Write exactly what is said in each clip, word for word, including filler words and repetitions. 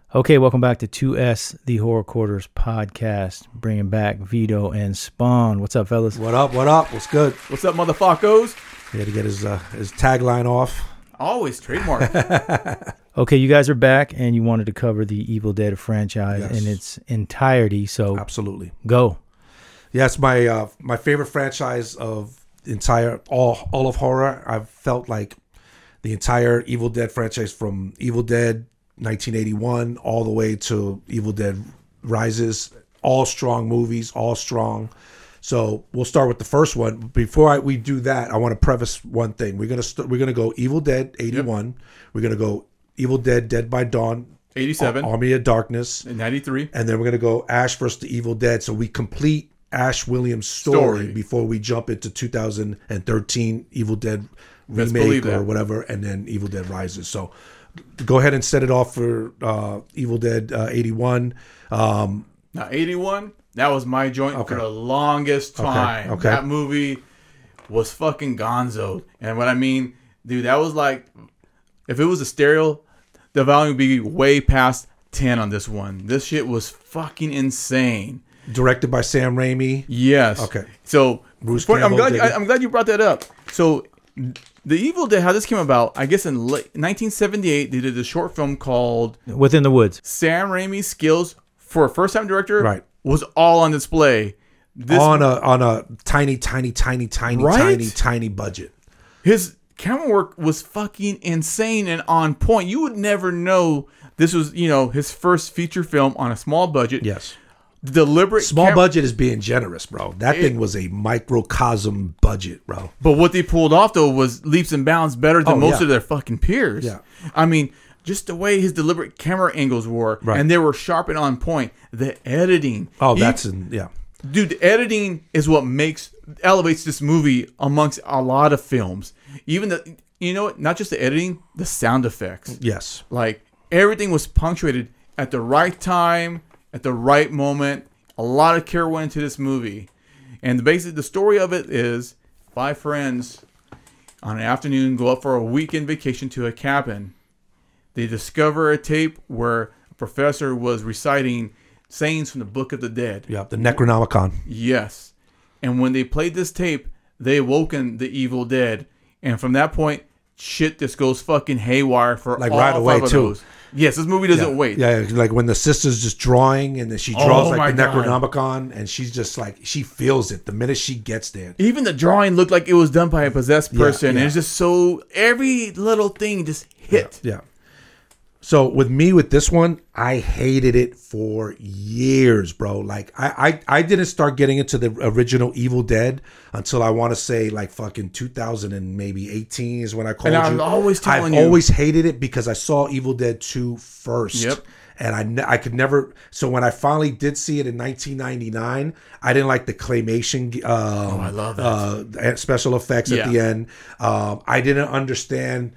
Okay, welcome back to two S, the Horror Quarters podcast, bringing back Vito and Spawn. What's up, fellas? What up, what up? What's good? What's up, motherfuckers? He had to get his uh, his tagline off. Always trademark. Okay, you guys are back, and you wanted to cover the Evil Dead franchise Yes. in its entirety, so Absolutely. go. Yes, my uh, my favorite franchise of entire all all of horror. I've felt like the entire Evil Dead franchise, from Evil Dead nineteen eighty-one all the way to Evil Dead Rises, all strong movies, all strong. So we'll start with the first one. Before I, we do that, I want to preface one thing. We're gonna st- we're gonna go Evil Dead eighty-one. Yep. We're gonna go Evil Dead Dead by Dawn eighty-seven. Army of Darkness. ninety-three. And then we're gonna go Ash versus the Evil Dead. So we complete Ash Williams' story, Story. before we jump into two thousand thirteen Evil Dead Best remake believe or that. whatever, and then Evil Dead Rises. So go ahead and set it off for uh, Evil Dead uh, eighty-one. Um, Now, eighty-one, that was my joint Okay. for the longest time. okay. That movie was fucking gonzo. And what I mean, dude, that was like, if it was a stereo, the volume would be way past ten on this one. This shit was fucking insane. directed by Sam Raimi. Yes. Okay. So Bruce for- I'm Campbell glad did you, I, it. I'm glad you brought that up. So the Evil Dead, how this came about, I guess in late nineteen seventy-eight, they did a short film called Within the Woods. Sam Raimi's skills for a first-time director Right. was all on display. This on a on a tiny, tiny, tiny, tiny, Right? tiny, tiny budget. his camera work was fucking insane and on point. You would never know this was, you know, his first feature film on a small budget. Yes. Deliberate Small cam- budget is being generous, bro. That It- thing was a microcosm budget, bro. But what they pulled off though was leaps and bounds better than Oh, most yeah. of their fucking peers. Yeah. I mean, just the way his deliberate camera angles were, Right. and they were sharp and on point. The editing. Oh, He- that's in, yeah. Dude, the editing is what makes elevates this movie amongst a lot of films. Even the, you know what? Not just the editing, the sound effects. Yes. Like everything was punctuated at the right time, at the right moment. A lot of care went into this movie, and the basic the story of it is five friends on an afternoon go up for a weekend vacation to a cabin. They discover a tape where a professor was reciting sayings from the Book of the Dead. Yeah. The Necronomicon. Yes. And when they played this tape, they awoken the Evil Dead. And from that point, shit just goes fucking haywire for Like all right away, five of too. those. Yes, this movie doesn't yeah. wait. Yeah, like when the sister's just drawing and then she draws Oh, like my the God. Necronomicon, and she's just like, she feels it the minute she gets there. Even the drawing looked like it was done by a possessed Yeah, person. yeah. And it's just so, every little thing just hit. Yeah. So with me with this one, I hated it for years, bro. Like I, I, I didn't start getting into the original Evil Dead until I want to say like fucking two thousand and maybe eighteen is when I called And I'm you. always telling I've you. always hated it because I saw Evil Dead two first. Yep. And I, ne- I could never. So when I finally did see it in nineteen ninety-nine, I didn't like the claymation. Um, oh, I love that. Uh, special effects Yeah. at the end. Um, I didn't understand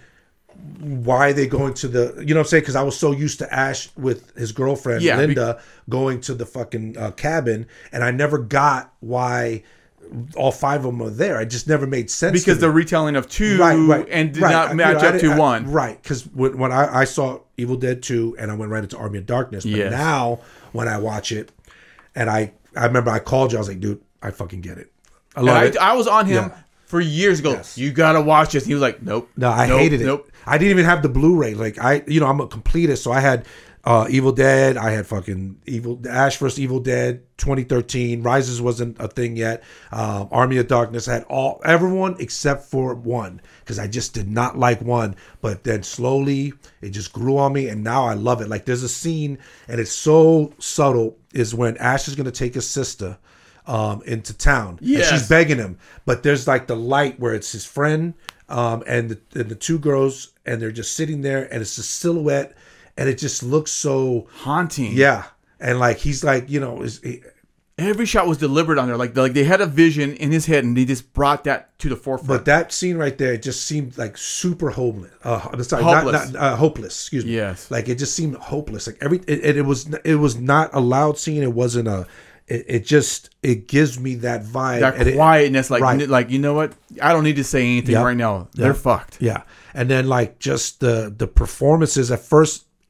why they go into the, you know what I'm saying? Because I was so used to Ash with his girlfriend, Yeah, Linda, going to the fucking uh, cabin, and I never got why all five of them are there. It just never made sense. Because to the me. retelling of two right, right, and did right. not I- match you know, I up to didn't- I- one. right, because when, when I, I saw Evil Dead two and I went right into Army of Darkness, but Yes. now when I watch it, and I, I remember I called you, I was like, dude, I fucking get it. I And love I, it. I was on him Yeah. for years ago. Yes. You got to watch this. And he was like, nope. No, I nope, hated it. Nope. I didn't even have the Blu-ray. Like I, you know, I'm a completist, so I had uh, Evil Dead. I had fucking Evil Ash versus Evil Dead, twenty thirteen. Rises wasn't a thing yet. Um, Army of Darkness. I had all everyone except for one because I just did not like one. But then slowly it just grew on me, and now I love it. Like there's a scene, and it's so subtle. Is when Ash is gonna take his sister um, into town. Yes. And she's begging him, but there's like the light where it's his friend um, and, the, and the two girls, and they're just sitting there, and it's a silhouette, and it just looks so Haunting. yeah, and like he's like you know is he, Every shot was deliberate on there. Like, like they had a vision in his head and they just brought that to the forefront. but that scene right there, it just seemed like super hopeless. Uh, I'm sorry, not, Hopeless. not uh, hopeless. Excuse me. Yes. like it just seemed hopeless. Like every it, it, it was it was not a loud scene. It wasn't a. It, it just it gives me that vibe. that and it- quietness, like, right. like you know what? I don't need to say anything Yep. right now. They're Yep. fucked. Yeah. And then like just the the performances at first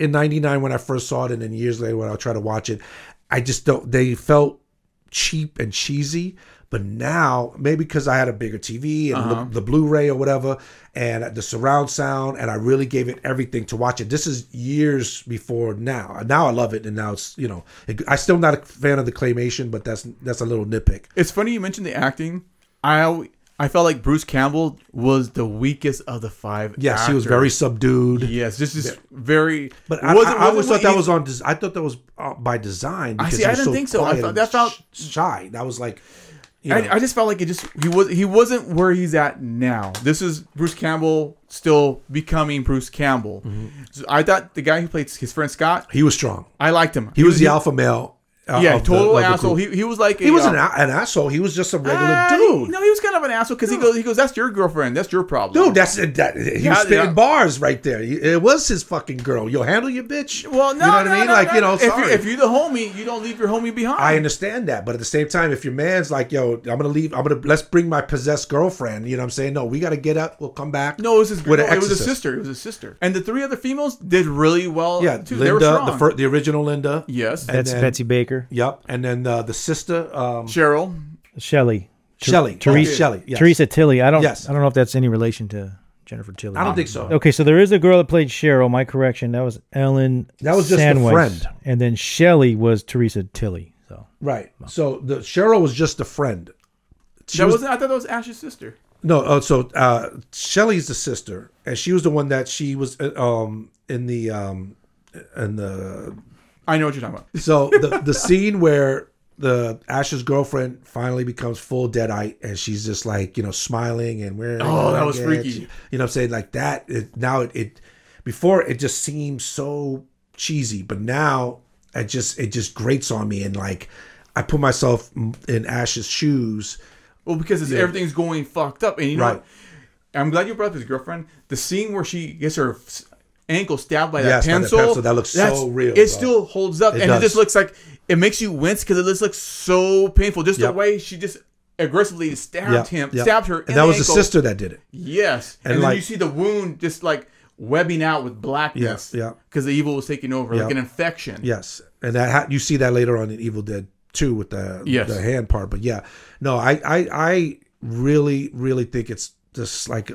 in ninety-nine when I first saw it, and then years later when I try to watch it, I just don't. They felt cheap and cheesy. But now, maybe because I had a bigger T V and Uh-huh. the, the Blu-ray or whatever, and the surround sound, and I really gave it everything to watch it. This is years before now. Now I love it, and now it's, you know, it, I'm still not a fan of the claymation, but that's that's a little nitpick. It's funny you mentioned the acting. I al- I felt like Bruce Campbell was the weakest of the five. Yes, he was actors. very subdued. Yes, this is very. But I, wasn't- I, I always wasn't thought that what was on. des- I thought that was uh, by design. I Because see, he I was didn't think so. I quiet thought- and that felt- sh- shy. That was like. You know, I, I just felt like it just he was he wasn't where he's at now. This is Bruce Campbell still becoming Bruce Campbell. Mm-hmm. So I thought the guy who played his friend Scott, he was strong. I liked him. He was the alpha male. Uh, yeah, of the- total of the asshole. group. He, he was like a, He wasn't uh, an, an asshole. He was just a regular uh, dude. No, he was kind of an asshole because he goes he goes that's your girlfriend. That's your problem. Dude, that's that. He Yeah, was spitting yeah. bars right there. It was his fucking girl. Yo, handle your bitch. Well, no, you know what no, I mean? no, like no, you know, no. If sorry. you're, if you're the homie, you don't leave your homie behind. I understand that, but at the same time, if your man's like, yo, I'm gonna leave. I'm gonna let's bring my possessed girlfriend. You know what I'm saying? No, we got to get up. We'll come back. No, it was his with girl. an It was a exorcist. sister. It was a sister. And the three other females did really well. Yeah, too. They were Linda, strong. the fir- the original Linda. yes, And That's then- Betsy Baker. Yep, and then uh, the sister, um, Cheryl. Shelley. Shelley. Teresa- Oh, Shelley. Yes. Teresa Tilly. I don't. Yes. I don't know if that's any relation to Jennifer Tilly. I don't think so. Okay, so there is a girl that played Cheryl. My correction. That was Ellen. That was just the Sandweiss. friend. And then Shelley was Teresa Tilly. So Right. So the Cheryl was just a friend. She That was- wasn't. I thought that was Ash's sister. No, uh, so uh, Shelley's the sister, and she was the one that she was uh, um, in the um, in the. I know what you're talking about. So the the scene where the Ash's girlfriend finally becomes full deadite, and she's just like, you know, smiling and wearing. Oh, that was it. freaky. You know what I'm saying? Like that. It, now it, it before it just seemed so cheesy, but now it just it just grates on me, and like I put myself in Ash's shoes. Well, because it's, Yeah. everything's going fucked up, and you know, Right. what? I'm glad you brought up his girlfriend. The scene where she gets her s- ankle stabbed by Yes, that by the pencil, pencil. That looks so that's- real, It bro. still holds up, It and does. it just looks like it makes you wince because it just looks so painful. Just Yep. the way she just aggressively stabbed Yeah, him, yeah. stabbed her, in and that the was ankle. the sister that did it. Yes, and, And then like- you see the wound just like webbing out with blackness. Yeah, yeah. because the evil was taking over, Yeah. like an infection. Yes, and that ha- you see that later on in Evil Dead two with the Yes. the hand part. But yeah, no, I I, I really really think it's just like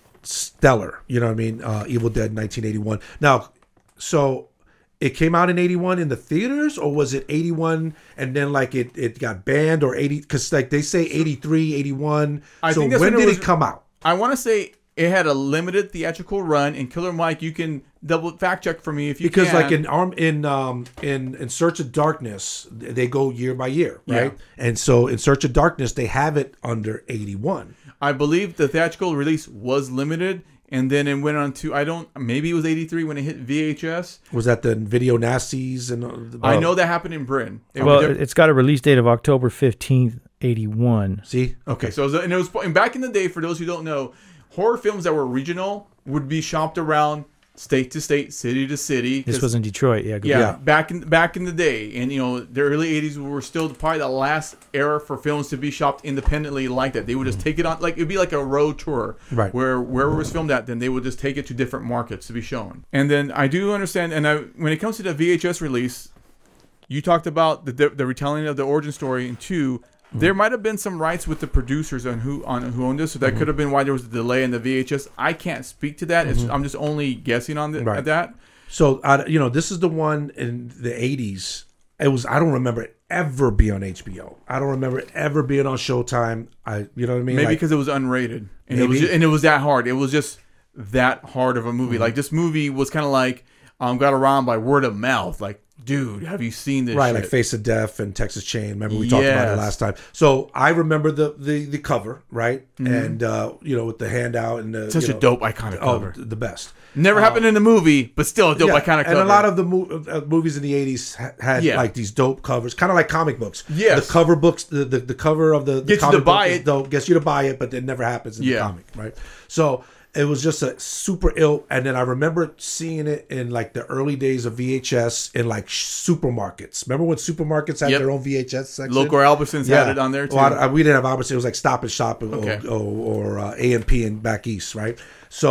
stellar. You know what I mean? Uh, Evil Dead nineteen eighty-one. Now, so it came out in eighty-one in the theaters, or was it eighty-one and then like it it got banned, or eighty? Because like they say eighty-three, eighty-one. I So think that's when when it did was- it come out? I want to say it had a limited theatrical run. And Killer Mike, you can double fact check for me if you Because can. like in arm in um in in Search of Darkness, they go year by year, right? Yeah. And so in Search of Darkness, they have it under eighty-one. I believe the theatrical release was limited, and then it went on to I don't maybe it was eighty-three when it hit V H S. Was that the Video Nasties and? Uh, I know that happened in Britain. It well, was diff- it's got a release date of October fifteenth, eighty-one. See, okay, so it was, and it was and back in the day. For those who don't know, horror films that were regional would be shopped around state to state, city to city. This 'cause- was in Detroit. Yeah. good Yeah, Yeah. back in back in the day, and you know the early eighties were still probably the last era for films to be shopped independently like that. They would just take it on like it'd be like a road tour, Right. Where wherever it was filmed at, then they would just take it to different markets to be shown. And then I do understand, and I, when it comes to the V H S release, you talked about the the, the retelling of the origin story in two. There might have been some rights with the producers on who on who owned this, so that could have been why there was a delay in the V H S. I can't speak to that. It's, I'm just only guessing on the, Right. at that. so uh, you know, this is the one in the eighties. It was. I don't remember it ever being on H B O. I don't remember it ever being on Showtime. I, you know what I mean? Maybe Like, because it was unrated, and it was Maybe. ju- and it was that hard. It was just that hard of a movie. Mm-hmm. Like this movie was kind of like um got around by word of mouth. Like, dude, have you seen this? right, shit? like Face of Death and Texas Chain. Remember we talked about it Yes. last time. So I remember the the, the cover, right? Mm-hmm. And uh, you know, with the handout and the Such you a know, dope iconic Oh, cover. the best. Never happened in the movie, but still a dope Yeah, iconic and cover. a lot of the mo- uh, movies in the eighties ha- had Yeah. like these dope covers, kind of like comic books. Yes. the cover books, the, the, the cover of the, the Gets you to comic book buy is it. dope, gets you to buy it, but it never happens in Yeah. the comic, right? So it was just a super ill. And then I remember seeing it in like the early days of V H S in like sh- supermarkets. Remember when supermarkets had Yep. their own V H S section? Local Albertsons had it on there too. Well, I- we didn't have Albertsons. It was like Stop and Shop or, Okay. or, or uh, A and P and back east, right? So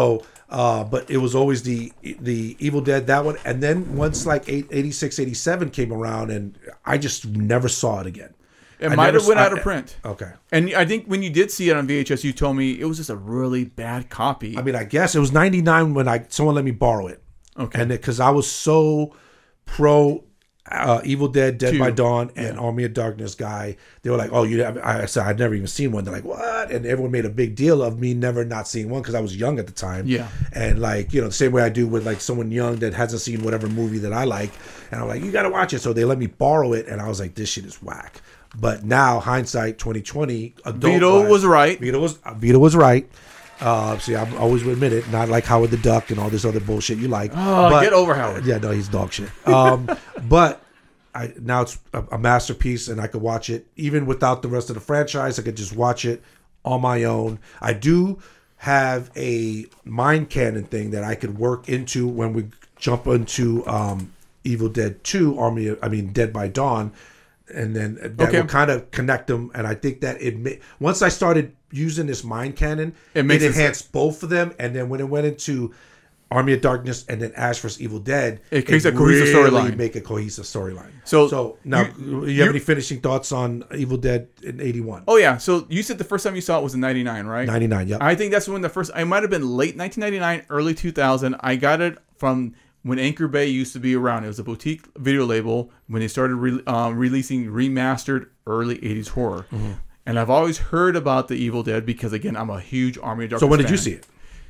Uh, but it was always the the Evil Dead, that one. And then once like eighty-six, eighty-seven came around, and I just never saw it again. It I might never have went s- out of I- print. Okay. And I think when you did see it on V H S, you told me it was just a really bad copy. I mean, I guess it was ninety-nine when I someone let me borrow it. Okay. And because I was so pro uh, Evil Dead, Dead Two. by Dawn, and Army of Darkness guy, they were like, "Oh, you." I said, "I'd never even seen one." They're like, "What?" And everyone made a big deal of me never not seeing one because I was young at the time. Yeah. And like you know, the same way I do with like someone young that hasn't seen whatever movie that I like, and I'm like, "You got to watch it." So they let me borrow it, and I was like, "This shit is whack." But now, hindsight, twenty twenty, adult Vito wise- was right. Vito was Vito was right. Uh, see, I always admit it. Not like Howard the Duck and all this other bullshit you like. Oh, But- get over Howard. Yeah, no, he's dog shit. Um, but I now it's a, a masterpiece, and I could watch it even without the rest of the franchise. I could just watch it on my own. I do have a mind canon thing that I could work into when we jump into um, Evil Dead two, Army. Of, I mean, Dead by Dawn. And then that Okay. will kind of connect them. And I think that it ma- once I started using this mind cannon, It it, makes it- enhanced both of them. And then when it went into Army of Darkness and then Ash versus Evil Dead, It creates a cohesive really storyline. Make a cohesive storyline. So, so now, you- you, have you're- any finishing thoughts on Evil Dead in eighty-one? Oh yeah. So you said the first time you saw it was in ninety-nine, right? ninety-nine, yep. I think that's when the first. I might have been late nineteen ninety-nine, early two thousand. I got it from when Anchor Bay used to be around. It was a boutique video label when they started re- um, releasing remastered early eighties horror. Mm-hmm. And I've always heard about the Evil Dead because again, I'm a huge Army of Darkness So when did fan. you see it?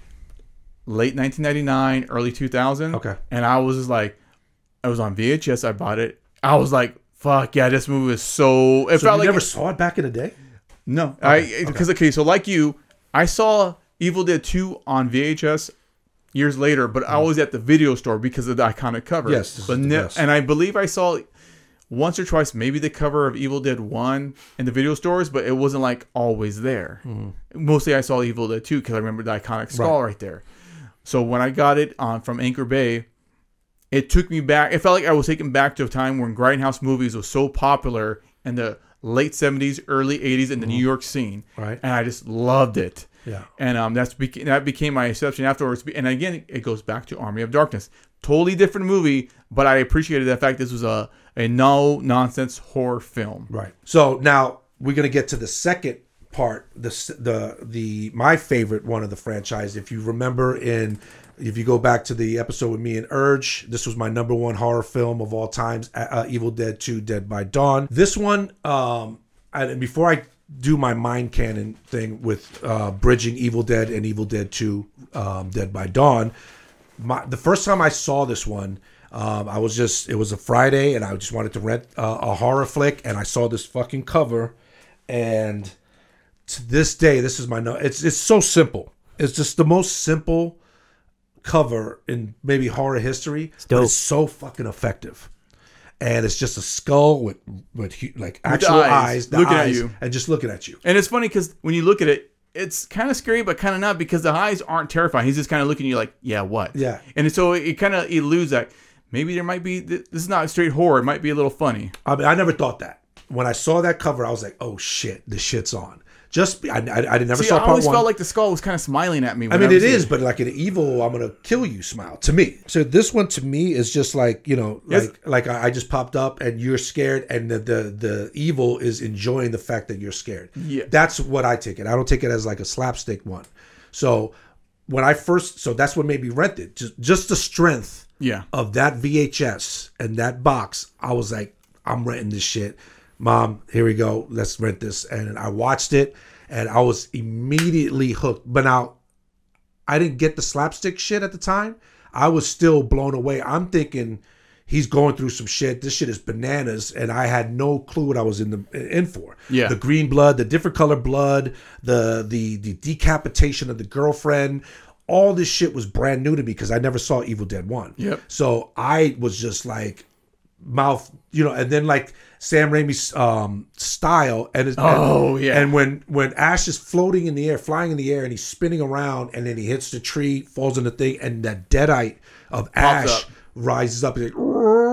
Late nineteen ninety-nine, early two thousand. Okay. And I was just like, I was on V H S. I bought it. I was like, fuck yeah, this movie is so. It So felt you like never saw it back in the day? No, I because okay. so like you, I saw Evil Dead two on V H S years later, but I was at the video store because of the iconic cover. Yes, this is but the ne- best. and I believe I saw once or twice maybe the cover of Evil Dead one in the video stores, but it wasn't like always there. Mm-hmm. Mostly I saw Evil Dead two because I remember the iconic skull right. right there. So when I got it on from Anchor Bay, it took me back. It felt like I was taken back to a time when grindhouse movies was so popular in the late seventies, early eighties in the New York scene. Right. And I just loved it. Yeah. And um, that's beca- that became my exception afterwards. And again, it goes back to Army of Darkness. Totally different movie, but I appreciated the fact this was a, a no-nonsense horror film. Right. So now we're gonna get to the second part, the s- the the my favorite one of the franchise. If you remember, in if you go back to the episode with me and Urge, this was my number one horror film of all times, uh, uh, Evil Dead two, Dead by Dawn. This one, um, and before I do my mind canon thing with uh, bridging Evil Dead and Evil Dead two, um, Dead by Dawn, my, the first time I saw this one, um, I was just, it was a Friday and I just wanted to rent uh, a horror flick, and I saw this fucking cover, and to this day, this is my, no, it's, it's so simple. It's just the most simple cover in maybe horror history, but dope. it's so fucking effective. And it's just a skull with with hu- like With the actual eyes, eyes, the looking at eyes, you. and just looking at you. And it's funny because when you look at it, it's kind of scary, but kind of not, because the eyes aren't terrifying. He's just kind of looking at you like, yeah, what? Yeah. And so it, it kind of eludes that maybe there might be, this is not straight horror. It might be a little funny. I mean, I never thought that. When I saw that cover, I was like, "Oh shit, the shit's on." Just I, I, I never See, saw I part always one. felt like the skull was kind of smiling at me. I when mean, was it is, here. but like an evil, I'm gonna kill you smile to me. So this one to me is just like, you know, Yes. like like I I just popped up and you're scared, and the the the evil is enjoying the fact that you're scared. Yeah. That's what I take it. I don't take it as like a slapstick one. So when I first, so that's what made me rent it. Just just the strength Yeah. of that V H S and that box. I was like, I'm renting this shit. Mom, here we go. Let's rent this. And I watched it and I was immediately hooked. But now I didn't get the slapstick shit at the time. I was still blown away. I'm thinking he's going through some shit. This shit is bananas. And I had no clue what I was in the in for. Yeah. The green blood, the different color blood, the the the decapitation of the girlfriend. All this shit was brand new to me because I never saw Evil Dead one. Yep. So I was just like mouth, you know, and then like Sam Raimi's um, style, and, it's, Oh, and yeah. and when when Ash is floating in the air, flying in the air, and he's spinning around, and then he hits the tree, falls in the thing, and that deadite of Ash up. rises up. And like,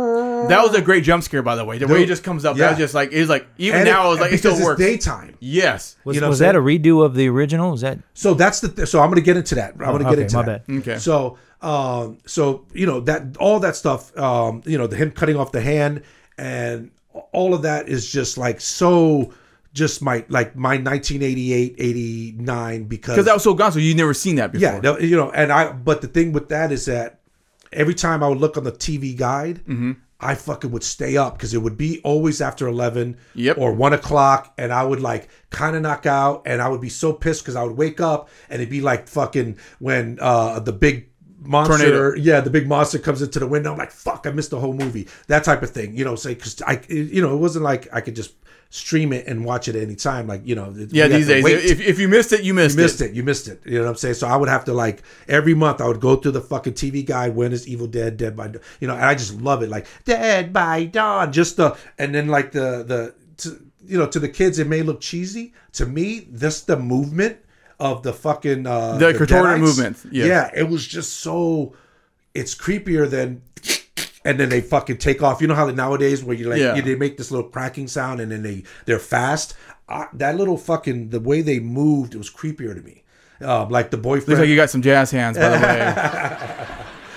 That was a great jump scare, by the way. The Dude, way it just comes up, yeah. that was just like it was like even And now it, I was like it because still works. It's daytime. Yes. Was, You know was what I'm that a redo of the original? Was that So that's the. Th- so I'm going to get into that. I'm going to Oh, get okay, into my that. bad. Okay. So, um, so you know that all that stuff. Um, you know, the him cutting off the hand and all of that is just like so. Just my like my nineteen eighty-eight, eighty-nine because Because that was so gone, so you'd never seen that before. yeah, no, you know, and I. But the thing with that is that every time I would look on the T V guide, Mm-hmm. I fucking would stay up because it would be always after eleven Yep. or one o'clock, and I would like kind of knock out, and I would be so pissed because I would wake up and it'd be like fucking when uh, the big monster, Tornado. yeah, the big monster comes into the window. I'm like, fuck, I missed the whole movie. That type of thing, you know. Say because I, you know, it wasn't like I could just stream it and watch it at any time. Like, you know, Yeah, we had these to days, wait. if, if you missed it, you missed, You missed it. You missed it. You know what I'm saying? So I would have to like every month I would go through the fucking T V guide. When is Evil Dead? Dead by Dawn? You know, and I just love it. Like Dead by Dawn. Just the and then like the the to, you know to the kids it may look cheesy. To me, this the movement of the fucking uh, The contorted Deadites. movement, yes. Yeah, it was just so. It's creepier than. And then they fucking take off. You know how nowadays where you like Yeah. you, they make this little cracking sound and then they they're fast. Uh, that little fucking the way they moved, it was creepier to me. Uh, like the boyfriend. Looks like you got some jazz hands, by the way.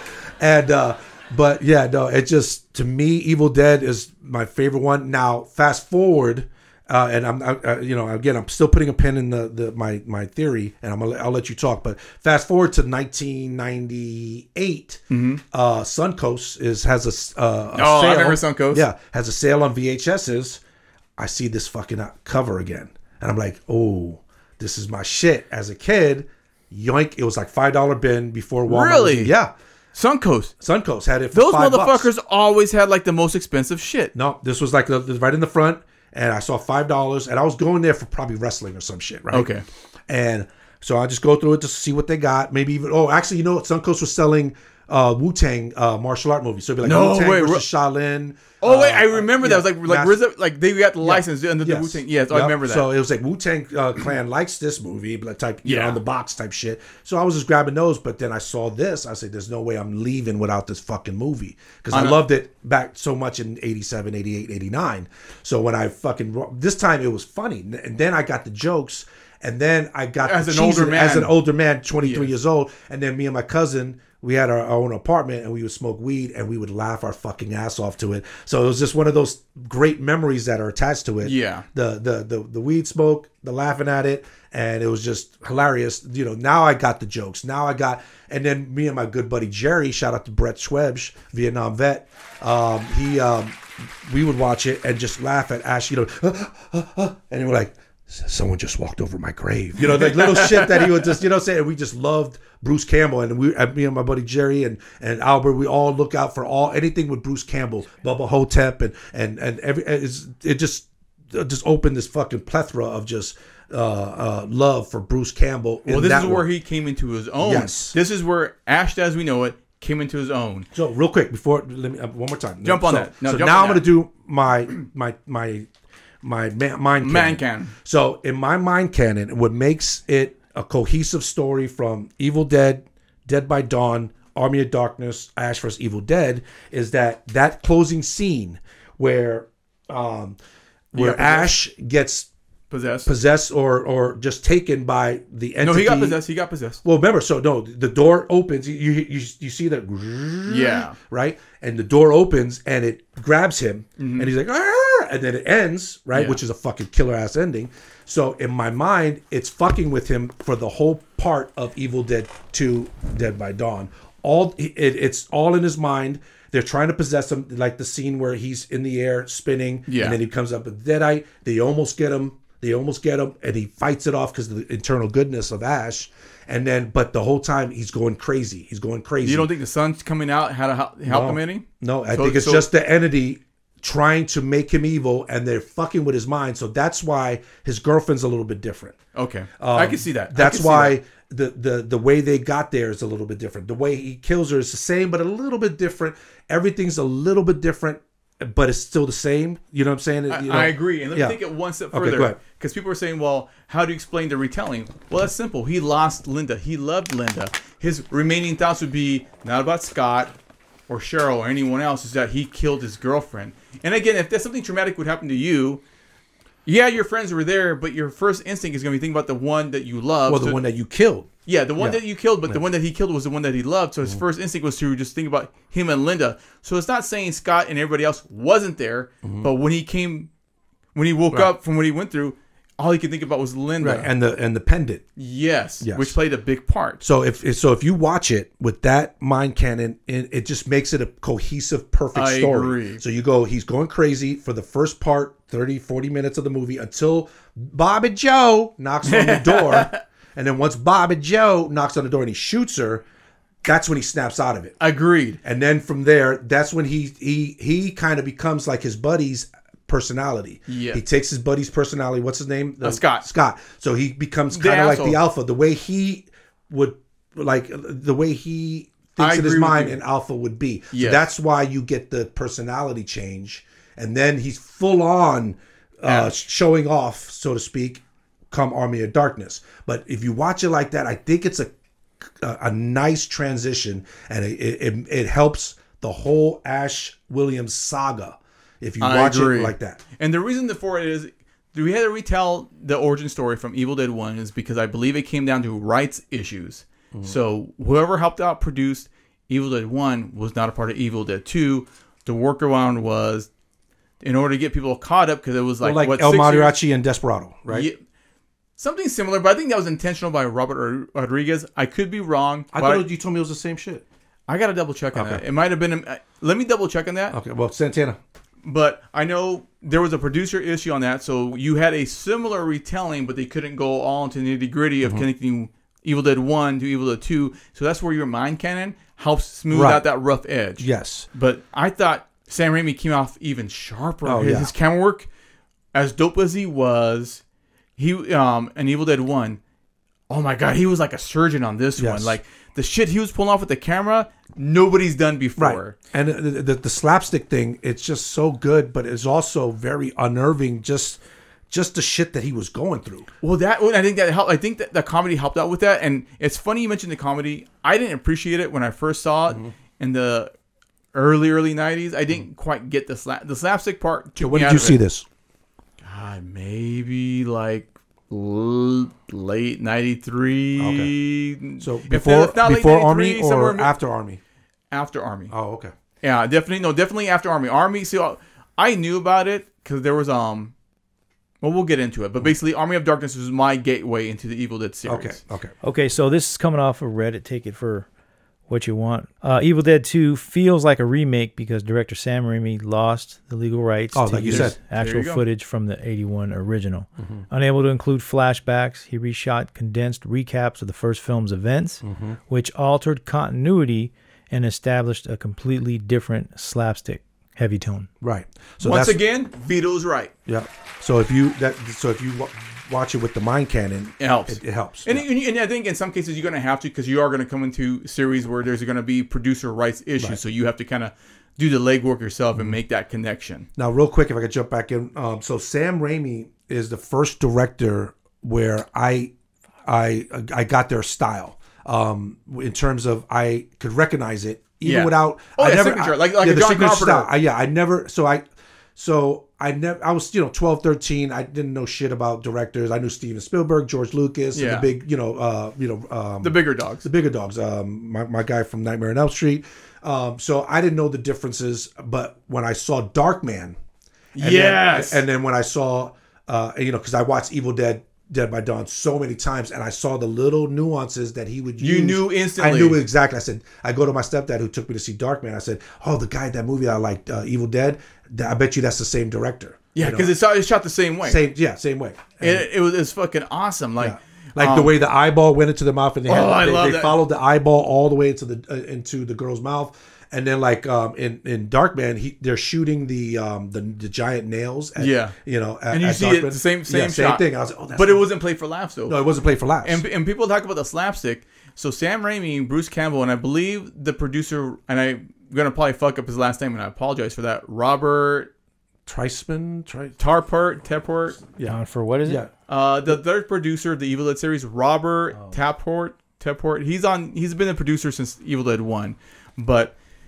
And uh, but yeah, no, it just to me, Evil Dead is my favorite one. Now, fast forward, uh, and I'm, I, uh, you know, again, I'm still putting a pin in the, the my my theory, and I'm gonna, I'll let you talk. But fast forward to nineteen ninety-eight, Mm-hmm. uh, Suncoast is has a, uh, a Oh, I sale. remember Suncoast. Yeah, has a sale on V H S's. I see this fucking cover again, and I'm like, oh, this is my shit. As a kid, yoink! It was like five dollar bin before Walmart. was- Really? yeah. Suncoast. Suncoast had it for Those five motherfuckers bucks. always had like the most expensive shit. No, this was like the, the- right in the front, and I saw five dollars, and I was going there for probably wrestling or some shit, right? Okay. And so I just go through it to see what they got. Maybe even oh, actually, you know what? Suncoast was selling uh, Wu Tang uh, martial art movies. So it'd be like No, Wu Tang wait, versus Shaolin. Oh wait, uh, I remember uh, that. It was yeah, like like Mas- where's it? Like they got the license under the Yes. Wu Tang. Yes, I Yep. remember that. So it was like Wu Tang uh, Clan likes this movie, but type you Yeah. know on the box type shit. So I was just grabbing those, but then I saw this. I said, "There's no way I'm leaving without this fucking movie," because I know. loved it back so much in eighty-seven, eighty-eight, eighty-nine. So when I fucking this time it was funny, and then I got the jokes, and then I got As the an older cheesy- as man. an older man, twenty-three Yes. years old, and then me and my cousin. We had our, our own apartment and we would smoke weed and we would laugh our fucking ass off to it. So it was just one of those great memories that are attached to it. Yeah. The the the, the weed smoke, the laughing at it, and it was just hilarious. You know, now I got the jokes. Now I got and then me and my good buddy Jerry, shout out to Brett Schwebsch, Vietnam vet. Um, he um, we would watch it and just laugh at Ash, you know, and we're like, someone just walked over my grave. You know, like little shit that he would just, you know, say. We just loved Bruce Campbell, and we, me and my buddy Jerry and, and Albert, we all look out for all anything with Bruce Campbell, Bubba Hotep, and and and every it's, it just it just opened this fucking plethora of just uh, uh, love for Bruce Campbell. well, in this that is where one. he came into his own. Yes. This is where Ash, as we know it, came into his own. So real quick before let me uh, one more time. Jump on so, that. No, so jump now on I'm going that. to do my my my my ma- mind canon. Man can. So in my mind canon, what makes it a cohesive story from Evil Dead, Dead by Dawn, Army of Darkness, Ash versus Evil Dead is that that closing scene where um, where got Ash gets Possessed. possessed or or just taken by the entity. No, he got possessed. He got possessed. Well, remember, so no, the door opens. You you you, you see that, Yeah. right, and the door opens and it grabs him, and he's like, "Arr!" And then it ends, right, Yeah. which is a fucking killer ass ending. So in my mind, it's fucking with him for the whole part of Evil Dead two, Dead by Dawn. All it, it's all in his mind. They're trying to possess him, like the scene where he's in the air spinning, Yeah. and then he comes up with Deadite. They almost get him. They almost get him, and he fights it off because of the internal goodness of Ash. And then, but the whole time he's going crazy. He's going crazy. You don't think the sun's coming out had to help, help No. him any? No, I So- think it's so- just the entity trying to make him evil, and they're fucking with his mind. So that's why his girlfriend's a little bit different. Okay, I can see that. I That's can see why that. the, the the way they got there is a little bit different. The way he kills her is the same, but a little bit different. Everything's a little bit different, but it's still the same. You know what I'm saying? I, You know? I agree. And let me Yeah. take it one step Okay, go further. ahead. Because people are saying, well, how do you explain the retelling? Well, that's simple. He lost Linda. He loved Linda. His remaining thoughts would be not about Scott, or Cheryl or anyone else is that he killed his girlfriend. And again, if that's something traumatic would happen to you, yeah, your friends were there, but your first instinct is going to be thinking about the one that you love. Well, the so, one that you killed. Yeah, the one Yeah. that you killed, but Yeah. the one that he killed was the one that he loved. So his Mm-hmm. first instinct was to just think about him and Linda. So it's not saying Scott and everybody else wasn't there, Mm-hmm. but when he came, when he woke Right. up from what he went through, all he could think about was Linda. Right, and the and the pendant. yes, Yes. which played a big part. So if so, if you watch it with that mind canon, it, it just makes it a cohesive, perfect I story. agree. So you go, he's going crazy for the first part, thirty, forty minutes of the movie until Bobby Joe knocks on the door, and then once Bobby Joe knocks on the door and he shoots her, that's when he snaps out of it. Agreed. And then from there, that's when he he he kind of becomes like his buddy's personality. Yeah. He takes his buddy's personality. What's his name? The- Uh, Scott. Scott. So he becomes The kind of like asshole. the alpha. The way he would like the way he thinks I in his agree with mind you. an alpha would be. So Yes. that's why you get the personality change. And then he's full on uh, Yeah. showing off, so to speak, come Army of Darkness. But if you watch it like that, I think it's a a, a nice transition, and it, it it helps the whole Ash Williams saga if you I watch agree. it like that. And the reason for it is, we had to retell the origin story from Evil Dead one is because I believe it came down to rights issues. Mm-hmm. So whoever helped out produce Evil Dead one was not a part of Evil Dead two. The workaround was in order to get people caught up because it was like, Well, like what, El six years- Mariachi and Desperado, right? Yeah, something similar, but I think that was intentional by Robert Rodriguez. I could be wrong. I but thought you told me it was the same shit. I, I got to double check on Okay. that. It might have been. uh, Let me double check on that. Okay, well, Santana. But I know there was a producer issue on that, so you had a similar retelling, but they couldn't go all into the nitty gritty Mm-hmm. of connecting Evil Dead one to Evil Dead two. So that's where your mind canon helps smooth Right. out that rough edge. Yes. But I thought Sam Raimi came off even sharper. Oh, his, yeah. his camera work, as dope as he was, he um in Evil Dead one, oh my god, he was like a surgeon on this Yes. one. Like the shit he was pulling off with the camera, nobody's done before. Right. And the, the, the slapstick thing, it's just so good, but it's also very unnerving. Just, just the shit that he was going through. Well, that I think that helped. I think that the comedy helped out with that, and it's funny you mentioned the comedy. I didn't appreciate it when I first saw it Mm-hmm. in the early early nineties. I didn't quite get the slap the slapstick part. Took So when me did out you of see it. this? God, maybe like l- late ninety-three. Okay. So If before not- if not late before ninety-three, Army somewhere or mid- after Army? after Army. Oh, okay. Yeah, definitely. No, definitely after Army. Army. So I knew about it because there was um. Well, we'll get into it, but basically, Army of Darkness was my gateway into the Evil Dead series. Okay. Okay. Okay, so this is coming off of Reddit. Take it for what you want. Uh, Evil Dead two feels like a remake because director Sam Raimi lost the legal rights Oh, to like you use said. actual There you go. footage from the eighty-one original. Unable to include flashbacks, he reshot condensed recaps of the first film's events, which altered continuity and established a completely different slapstick heavy tone. Right. So Once that's, again, Vito's right. yeah. So if you that so if you wa- watch it with the mind canon, It helps. It, it helps. And, Yeah. and, and I think in some cases you're going to have to because you are going to come into series where there's going to be producer rights issues. Right. So you have to kind of do the legwork yourself and make that connection. Now, real quick, if I could jump back in, um, so Sam Raimi is the first director where I, I, I got their style um, in terms of I could recognize it even Yeah. without. Oh, I yeah, never, signature, I- like- like yeah, a the John signature Carpenter. style. I, yeah, I never. So I, so I never. I was you know twelve, thirteen. I didn't know shit about directors. I knew Steven Spielberg, George Lucas, and Yeah. the big you know uh, you know um, The bigger dogs. the bigger dogs. Um, my, my guy from Nightmare on Elm Street. Um, so I didn't know the differences, but when I saw Darkman, and Yes. then, and then when I saw, uh, you know, because I watched Evil Dead, Dead by Dawn so many times, and I saw the little nuances that he would use. You knew instantly. I knew exactly. I said, I go to my stepdad who took me to see Darkman. I said, oh, the guy, that movie I liked, uh, Evil Dead. I bet you that's the same director. Yeah, You know? because it's, it's shot the same way. same, yeah, same way. And- It, it was it's fucking awesome. Like, yeah. Like the um, way the eyeball went into the mouth, and they, had, Oh, I they, love they that. followed the eyeball all the way into the uh, into the girl's mouth, and then like um, in in Darkman, he they're shooting the um the, the giant nails. At, Yeah. you know, at, and you at see Darkman. it the same same, yeah, same shot. thing. I was like, oh, that's but it wasn't played for laughs though. no, it wasn't played for laughs. And, and people talk about the slapstick. So Sam Raimi, Bruce Campbell, and I believe the producer, and I'm gonna probably fuck up his last name, and I apologize for that. Robert Triceman, Tri- Tarpert, Teport, yeah, Down for what is it? yeah. uh, the third producer of the Evil Dead series, Robert Oh. Taport. Teport. He's on. He's been a producer since Evil Dead One, but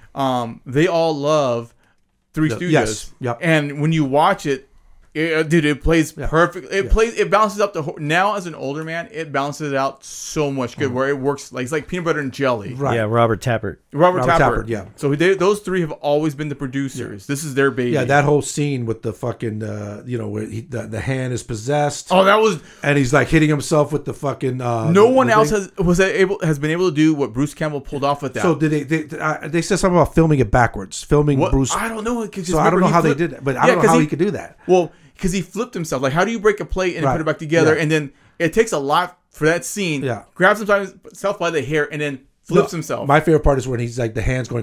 um, they all love Three The- Stooges. yes, yep. And when you watch it, it uh, dude, it plays Yeah. perfect. It Yeah. plays. It balances up the whole, now as an older man. It balances it out so much good. Where it works like it's like peanut butter and jelly. Right. Yeah, Robert Tappert. Robert, Robert Tapper. Tapert, yeah. So they, those three have always been the producers. This is their baby. Yeah, that whole scene with the fucking, uh, you know, where he, the, the hand is possessed, Oh, that was and he's like hitting himself with the fucking. Uh, no the- one the else thing. has was able has been able to do what Bruce Campbell pulled off with that. So did they? They, uh, they said something about filming it backwards, filming What? Bruce. I don't know. 'Cause So I don't remember know he how they flipped- did that, but I Yeah, don't know 'cause how he- he could do that. Well, because he flipped himself. Like, how do you break a plate and Right. put it back together? Yeah. And then it takes a lot for that scene. Yeah. Grabs himself by the hair and then flips No, himself. My favorite part is when he's like the hands going.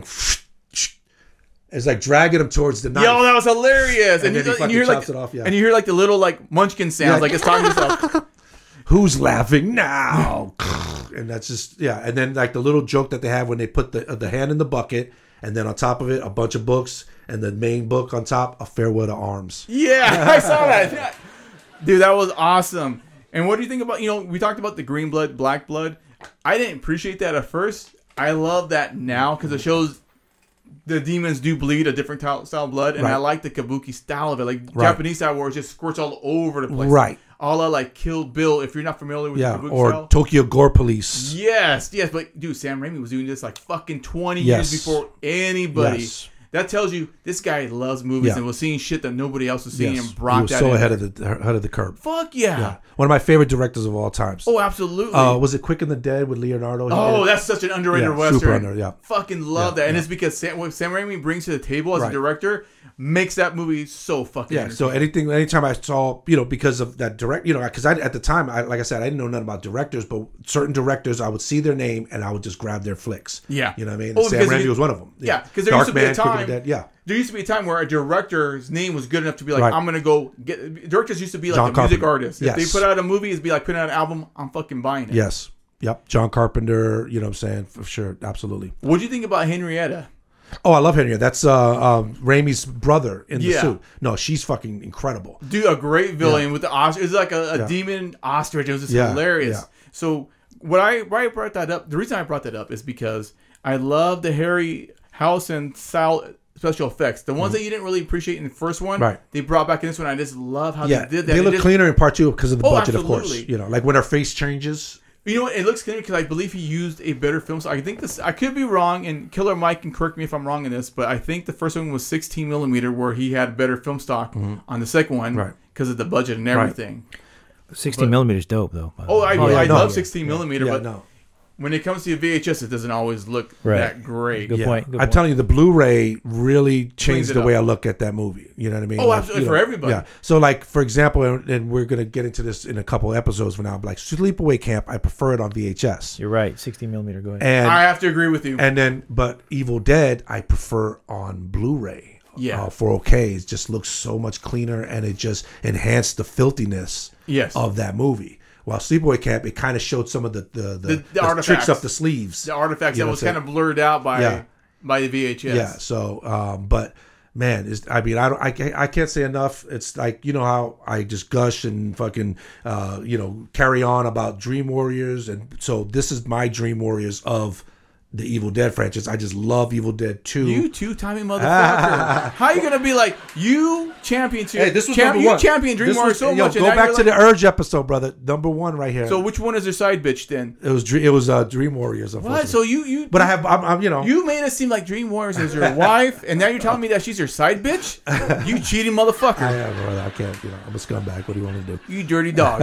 It's like dragging him towards the knife. Yo, that was hilarious. And you, then he and fucking you hear like, chops it off, yeah. and you hear like the little like munchkin sounds, Yeah. like it's talking to itself. Who's laughing now? And that's just yeah. And then like the little joke that they have when they put the uh, the hand in the bucket, and then on top of it a bunch of books, and the main book on top, A Farewell to Arms. Yeah, I saw that. Yeah. Dude, that was awesome. And what do you think about, you know, we talked about the green blood, black blood. I didn't appreciate that at first. I love that now because it shows the demons do bleed a different style style of blood. And Right. I like the kabuki style of it. Like Right. Japanese style where it just squirts all over the place. Right. All of like Kill Bill, if you're not familiar with Yeah, the kabuki or style. Tokyo Gore Police. Yes, yes. But dude, Sam Raimi was doing this like fucking twenty Yes. years before anybody. Yes. That tells you this guy loves movies Yeah. and was seeing shit that nobody else was seeing Yes. and brought he was that so in. ahead of the ahead of the curve. Fuck yeah. Yeah. One of my favorite directors of all times. Oh, absolutely. Uh, was it Quick and the Dead with Leonardo? He oh, did it. that's such an underrated Yeah, western. super under, yeah. Fucking love Yeah, that, and yeah. it's because Sam, what Sam Raimi brings to the table as Right. a director makes that movie so fucking. Yeah, so anything, anytime I saw, you know, because of that direct, you know, because I at the time, I, like I said, I didn't know nothing about directors, but certain directors, I would see their name and I would just grab their flicks. Yeah. you know what I mean. Oh, And Sam because Raimi you- was one of them. Yeah, because there used to be a Dark Man, Quick time. and the Dead, yeah, There used to be a time where a director's name was good enough to be like, Right. I'm gonna go get. Directors used to be like John a music Carpenter. artist. If Yes. they put out a movie, it'd be like putting out an album. I'm fucking buying it. yes, yep. John Carpenter, you know what I'm saying, for sure, absolutely. What do you think about Henrietta? Oh, I love Henrietta. That's uh, um, Raimi's brother in the Yeah. suit. No, she's fucking incredible. Dude, a great villain with the ostrich. It's like a, a Yeah. demon ostrich. It was just Yeah, hilarious. yeah. So what I why I brought that up, the reason I brought that up is because I love the Harryhausen style special effects. The ones that you didn't really appreciate in the first one, Mm-hmm. Right. they brought back in this one. I just love how Yeah, they did that. they It look just- cleaner in part two because of the Oh, budget, of course. absolutely. You know, like when her face changes. You know what? It looks clear because I believe he used a better film. So I think this. I could be wrong, and Killer Mike can correct me if I'm wrong in this. But I think the first one was sixteen millimeter, where he had better film stock on the second one, Mm-hmm. Right. Because of the budget and everything. sixteen millimeters dope though. by the Oh, way. I, Oh, yeah, I no. love sixteen millimeter, Yeah, but no. when it comes to V H S, it doesn't always look Right. that great. Good Yeah. point. Good I'm point. telling you, the Blu-ray really Cleans changed it the up. way I look at that movie. You know what I mean? Oh, Like, absolutely, you for everybody. Yeah. So, like for example, and, and we're gonna get into this in a couple episodes from now. Like Sleepaway Camp, I prefer it on V H S. You're right. sixteen millimeter. Go ahead. And I have to agree with you. and then, but Evil Dead, I prefer on Blu-ray. Yeah. Uh, four K. It just looks so much cleaner, and it just enhanced the filthiness Yes. of that movie. While Sleepaway Camp, it kind of showed some of the the, the, The- the the artifacts. tricks up the sleeves. the artifacts You that know was what I'm kind of blurred out by Yeah. by the V H S. Yeah. So, um, but man, is I mean, I don't, I, can't- I can't say enough. It's like, you know how I just gush and fucking, uh, you know, carry on about Dream Warriors, and so this is my Dream Warriors of the Evil Dead franchise. I just love Evil Dead two. You two-timing motherfucker. How you gonna be like you championship? Hey, this was champ- number you one. champion Dream This Warriors was- so yo, much. and Go now back you're to like- the Urge episode, brother. Number one right here. So which one is your side bitch then? it was Dre- it was uh, Dream Warriors. What? Unfortunately. So you you but I have I'm, I'm you know you made it seem like Dream Warriors is your wife, and now you're telling me that she's your side bitch? You cheating motherfucker! I am brother. I can't you know I'm a scumbag. What do you want me to do? You dirty dog.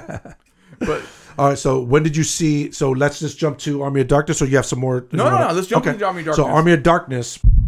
But All right, so when did you see? So let's just jump to Army of Darkness, or you have some more? No, no, no, let's jump into Army of So Darkness. Army of Darkness.